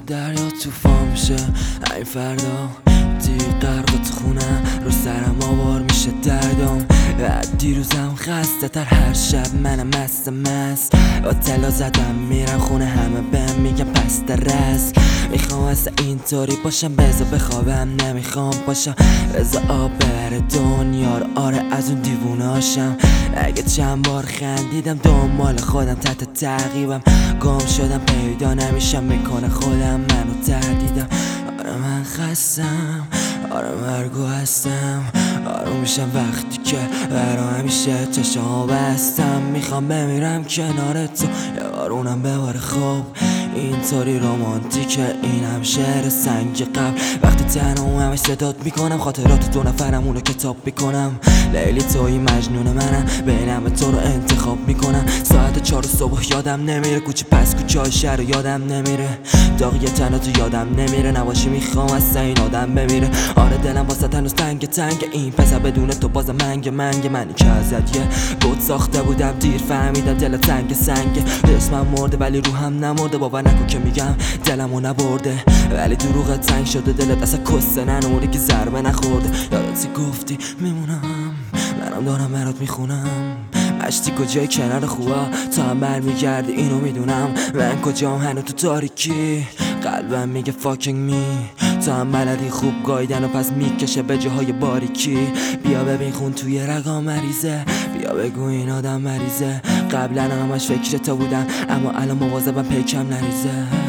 دریا طوفان میشه این فردا دیر غرقت خونم رو سرم آوار میشه دردم دیروزم خسته تر هر شب منم مست با طلا زدم میرم خونه همه بهم میگن پس درست میخوام اصلا اینطوری باشم بذار بخوابم نمیخوام باشم بذار آب ببره دنیا رو آره از اون دیووناشم اگه چند بار خندیدم دنبال خودم تحت تعقیبم گم شدم پیدا نمیشم میکنه خودم منو تردیدم آره من خستم آره مرگو هستم آروم میشم وقتی که برا همیشه چشام بستم میخوام بمیرم کنار تو یه بارونم بباره خوب اینطوری رومانتیکه این هم شعر سنگ قبل وقتی تنها همش صدات میکنم خاطرات دو نفرم اونو کتاب میکنم لیلی توی مجنون منم بینم تو رو انتخاب میکنم ساعت 4 صبح یادم نمیره کوچه پس کوچه های شهر یادم نمیره داغی تنها تو یادم نمیره نباشی میخوام از این آدم بمیره آره دلم واسه هنوز تنگ این پسر بدون تو بازم منگ منی که ازت یه بود ساخته بودم دیر فهمیدم دل تنگ سنگه اسمم مرده ولی روحم نمرده باور نکن که میگم دلمو نبرده ولی دروغ تنگ شده دلت اصلا کسته ننوری که ضربه نخورده یادتی گفتی میمونم منم دارم برات میخونم مشتی کجای کنار خوبا تا هم برمیگردی اینو میدونم من کجام هنو تو تاریکی قلبم میگه fucking me تا هم بلدی خوب گایدن و پس میکشه به جاهای باریکی بیا ببین خون توی رگام مریضه بیا بگو این آدم مریضه قبلا همش فکر تا بودم اما الان مواظبم پیکم نریزه